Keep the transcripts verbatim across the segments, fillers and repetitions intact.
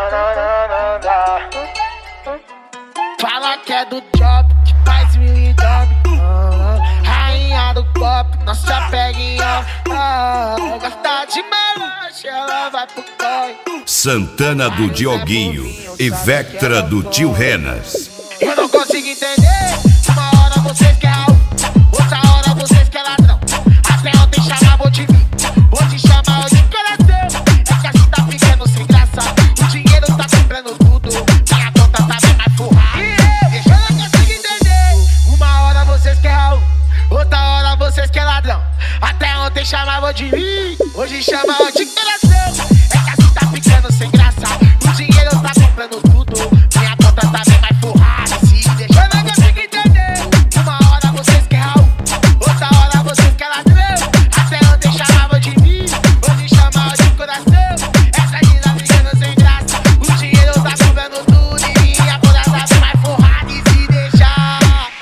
Fala que é do job, que faz mil e dobre. Rainha do copo, não se apega em homem. Gosta de melange, ela vai pro corre. Santana do Dioguinho e Vectra do Tio Renas. Eu não consigo entender. Uma hora vocês querem algo, outra hora vocês querem ladrão. Até ontem chamavam de mim, hoje chamam de coração. É que assim tá ficando sem graça. O dinheiro tá comprando tudo, a conta tá bem mais forrada. Eu não consigo entender. Uma hora vocês querem algo, outra hora vocês querem ladrão. Até ontem chamavam de mim, hoje chamam de coração. É que assim tá ficando sem graça. O dinheiro tá comprando tudo, minha conta tá bem mais forrada. Se deixa, eu não consigo entender. Uma hora vocês querem algo, outra hora vocês querem ladrão. Até ontem chamavam de mim, hoje chamam de coração. Essa vida ficando sem graça. O dinheiro tá comprando tudo e minha conta tá bem mais forrada. E se deixar,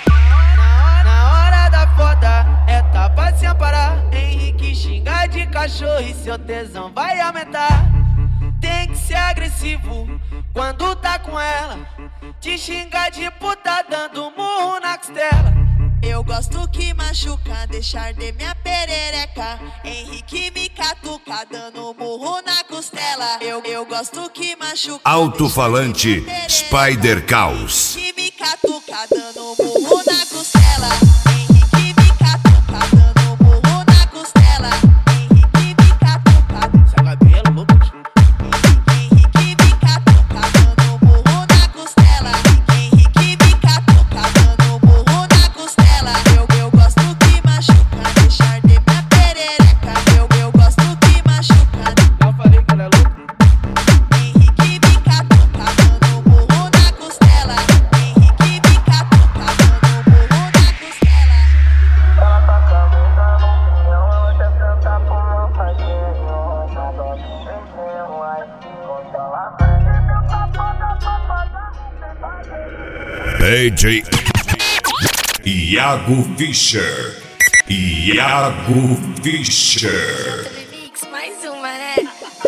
na hora da foda é tapa sem parar. Henrique xinga de cachorro e seu tesão vai aumentar. Tem que ser agressivo quando tá com ela. Te xinga de puta dando murro na costela. Eu gosto que machuca, deixar de minha perereca. Henrique me catuca, dando murro na costela. Eu, eu gosto que machuca. Alto-falante Spider Caos. Que me catuca, dando murro na costela. Henrique me catuca, dando murro na costela. Henrique me catuca. Seu cabelo, louco. Henrique me catuca, dando murro na costela. Henrique me catuca, dando murro na costela. Eu, eu gosto que machuca, deixar de minha perereca. Eu, eu gosto que machuca. Eu falei que ela é louca. Henrique me catuca, dando murro na costela. Henrique me catuca, dando murro na costela. D J Iago Fischer. Iago Fischer. Mais uma, né?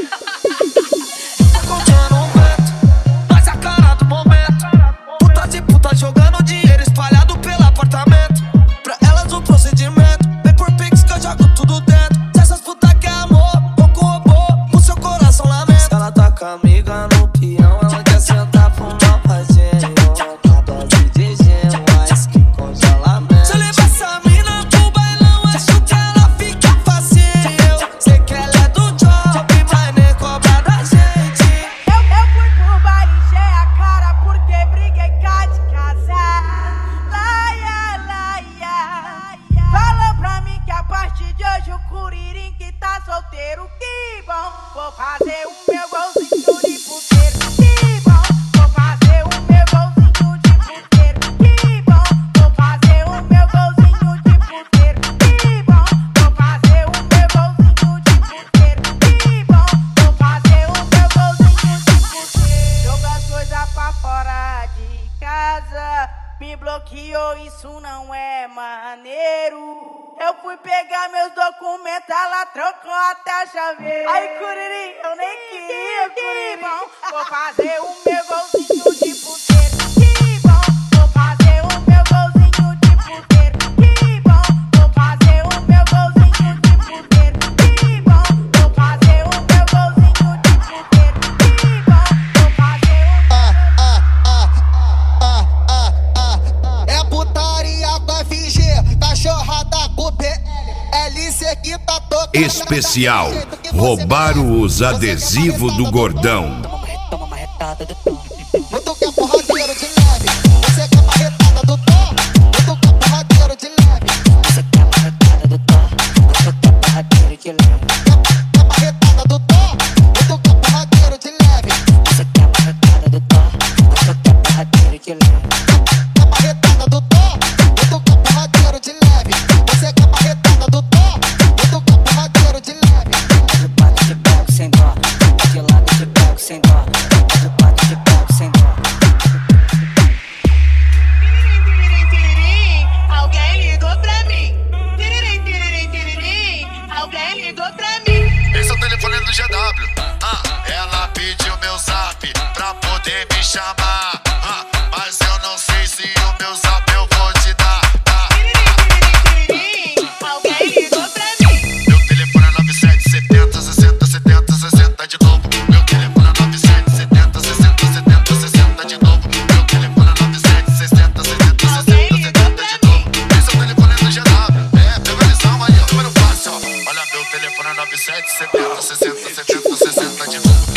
Contando um vento, faz a cara do momento. Puta de puta jogando dinheiro espalhado pelo apartamento. Pra elas o procedimento, vem por pix que eu jogo tudo dentro. Se essas putas quer amor, ou com robô, o seu coração lamenta. Ela tá com a amiga no peão, ela quer sentar pro mal fazer. Uma dose de gelo, mas que congelamento. Se eu levar essa mina pro bailão, acho que ela fica facinho. Sei que ela é do job, mas nem cobra da gente. Eu, eu fui pro bar e encher a cara porque briguei cá de casa. Laia, laia. Falou pra mim que a partir de hoje o Curirim que tá solteiro. Que bom, vou fazer o meu golzinho de puteiro. Que bom, vou fazer o meu golzinho de puteiro. Que bom, vou fazer o meu golzinho de puteiro. Que bom, vou fazer o meu golzinho de puteiro. Que bom, vou fazer o meu golzinho de puteiro. Joga as coisas pra fora de casa. Me bloqueou, isso não é maneiro. Eu fui pegar meus documentos, ela trocou até a chaveira. Ai, Curirim, eu nem queria, que bom. Vou fazer o meu golzinho de puteiro. Que bom, vou fazer o meu golzinho de puteiro. Que bom, vou fazer o meu golzinho de puteiro. Que bom, vou fazer o meu golzinho de puteiro. Que bom, vou fazer o Ah, ah, ah, ah, ah, ah. É putaria com F G, cachorrada com P L C que tá tocando. Especial. Roubaram os adesivos do gordão. Toma marretada do tom. Tu quer porradeiro de leve, você quer marretada do tom. Tu quer porradeiro de leve, você quer marretada do tom. Tu quer porradeiro de leve, quer marretada do tom. Tu quer porradeiro de leve, você quer marretada do tom. Tu quer porradeiro de leve, quer marretada do tom. Tu quer porradeiro de leve, você quer marretada do tom. Tu quer porradeiro de leve. De bate de pego sem dó, de lado de pego sem dó. De bate de pego sem dó. Tiririm, tiririm, alguém ligou pra mim. Tiririm, tiririm, tiririm, alguém ligou pra mim. Esse é o telefone do G W. Ah, ela pediu meu zap. me chamar, ah, mas eu não sei se o meu zap eu vou te dar. Ah. Alguém ligou pra mim. Meu telefone é nove sete setenta, sessenta, setenta, sessenta de novo. Meu telefone é nove sete setenta, sessenta, setenta, sessenta de novo. Meu telefone é nove sete sessenta, setenta, sessenta, setenta de novo. Esse é o telefone do G W. É, pega a lição aí, ó, número fácil, ó. Olha, meu telefone é nove sete setenta, sessenta, setenta, sessenta de novo.